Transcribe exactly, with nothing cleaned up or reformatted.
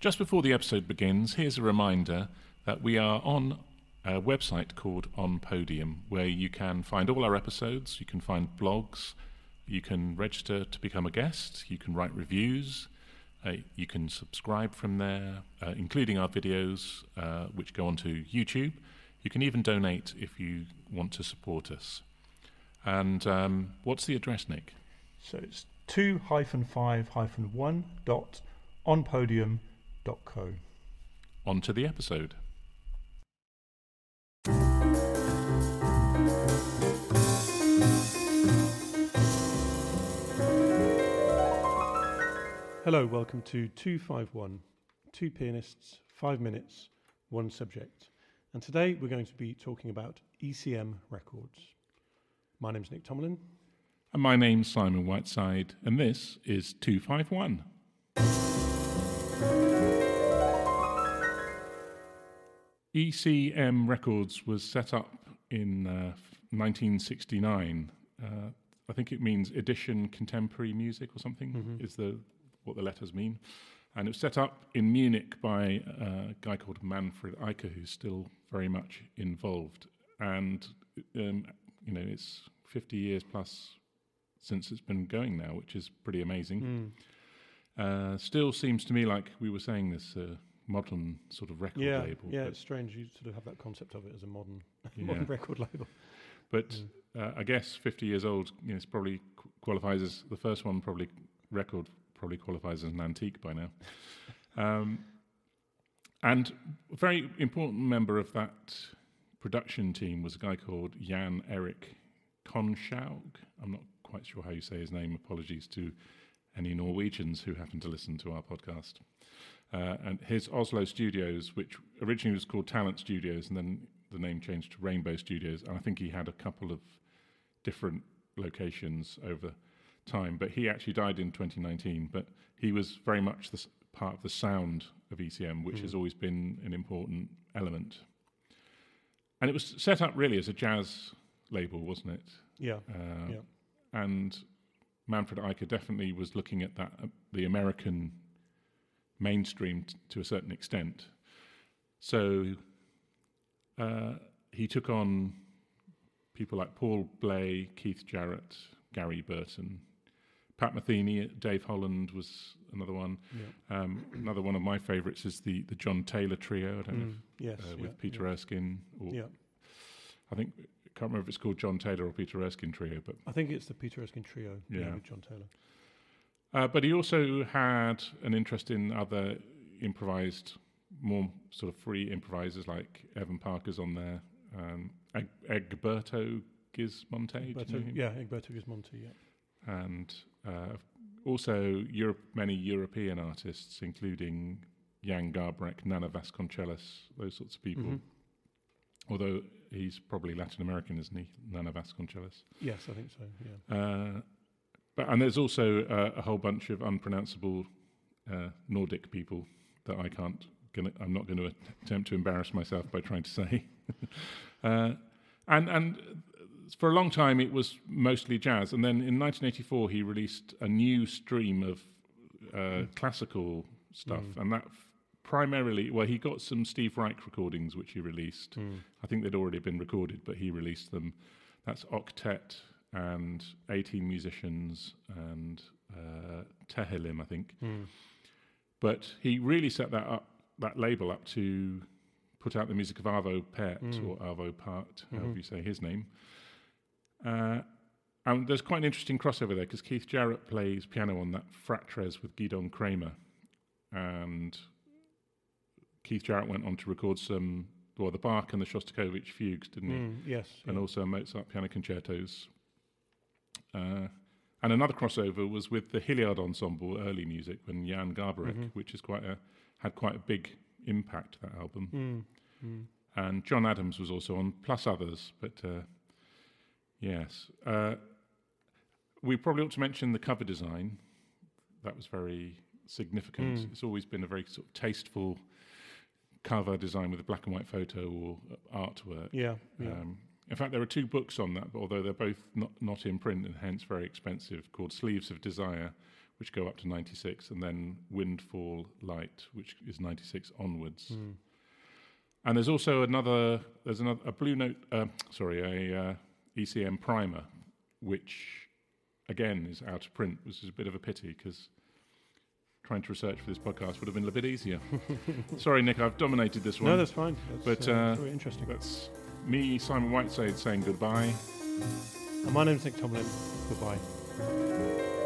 Just before the episode begins, here's a reminder that we are on a website called On Podium, where you can find all our episodes, you can find blogs, you can register to become a guest, you can write reviews, uh, you can subscribe from there, uh, including our videos, uh, which go onto YouTube. You can even donate if you want to support us. And um, what's the address, Nick? So it's two hyphen five hyphen one dot onpodium dot co. On to the episode. Hello, welcome to two five one, two pianists, five minutes, one subject. And today we're going to be talking about E C M records. My name's Nick Tomlin. And my name's Simon Whiteside, and this is two five one. E C M Records was set up in uh, nineteen sixty-nine. Uh, I think it means Edition Contemporary Music or something, mm-hmm. is the what the letters mean. And it was set up in Munich by a guy called Manfred Eicher, who's still very much involved. And, um, you know, it's fifty years plus since it's been going now, which is pretty amazing. Mm. Uh, still seems to me like we were saying this... Uh, modern sort of record yeah, label. Yeah, it's strange you sort of have that concept of it as a modern, yeah. modern record label. But mm. uh, I guess fifty years old, you know, it's probably qu- qualifies as the first one. Probably record probably qualifies as an antique by now. um, and a very important member of that production team was a guy called Jan Erik Konshaug. I'm not quite sure how you say his name. Apologies to any Norwegians who happen to listen to our podcast. Uh, and his Oslo studios, which originally was called Talent Studios, and then the name changed to Rainbow Studios. And I think he had a couple of different locations over time. But he actually died in twenty nineteen. But he was very much the s- part of the sound of E C M, which mm. has always been an important element. And it was set up really as a jazz label, wasn't it? Yeah. Uh, yeah. And Manfred Eicher definitely was looking at that, uh, the American mainstream t- to a certain extent. So uh, he took on people like Paul Bley, Keith Jarrett, Gary Burton, Pat Metheny, Dave Holland was another one. Yeah. Um, another one of my favourites is the, the John Taylor Trio. I don't mm, know if, yes, uh, with yeah, Peter yeah. Erskine. Or yeah. I think I can't remember if it's called John Taylor or Peter Erskine Trio, but I think it's the Peter Erskine Trio. Yeah, yeah with John Taylor. Uh, but he also had an interest in other improvised, more sort of free improvisers like Evan Parker's on there, um, Eg- Egberto Gismonte. Egberto, do you know him? Yeah, Egberto Gismonte, yeah. And uh, also Europe, many European artists, including Jan Garbarek, Nana Vasconcelos, those sorts of people. Mm-hmm. Although he's probably Latin American, isn't he, Nana Vasconcelos? Yes, I think so, yeah. Uh, But, and there's also uh, a whole bunch of unpronounceable uh, Nordic people that I can't, gonna, I'm not going to attempt to embarrass myself by trying to say. uh, and and for a long time it was mostly jazz. And then in nineteen eighty-four he released a new stream of uh, mm. classical stuff. Mm. And that f- primarily, well, he got some Steve Reich recordings which he released. Mm. I think they'd already been recorded, but he released them. That's Octet and eighteen musicians and uh, Tehillim, I think. Mm. But he really set that up, that label up to put out the music of Arvo Pärt, mm. or Arvo Part, mm-hmm. however you say his name. Uh, and there's quite an interesting crossover there, because Keith Jarrett plays piano on that Fratres with Gidon Kramer. And Keith Jarrett went on to record some, well, the Bach and the Shostakovich fugues, didn't he? Mm, yes. And yeah. also Mozart piano concertos. Uh, and another crossover was with the Hilliard Ensemble early music, when Jan Garbarek, mm-hmm. which is quite a had quite a big impact, that album. Mm, mm. And John Adams was also on, plus others. But uh, yes, uh, we probably ought to mention the cover design. That was very significant. Mm. It's always been a very sort of tasteful cover design with a black and white photo or artwork. Yeah. yeah. Um, In fact, there are two books on that, but although they're both not, not in print and hence very expensive, called Sleeves of Desire, which go up to ninety-six, and then Windfall Light, which is ninety-six onwards. Mm. And there's also another, there's another, a Blue Note, uh, sorry, a uh, E C M primer, which again is out of print, which is a bit of a pity because trying to research for this podcast would have been a bit easier. Sorry, Nick, I've dominated this one. No, that's fine. That's, but uh, uh, very interesting. That's me, Simon Whiteside, saying goodbye. And my name's Nick Tomlin. Goodbye.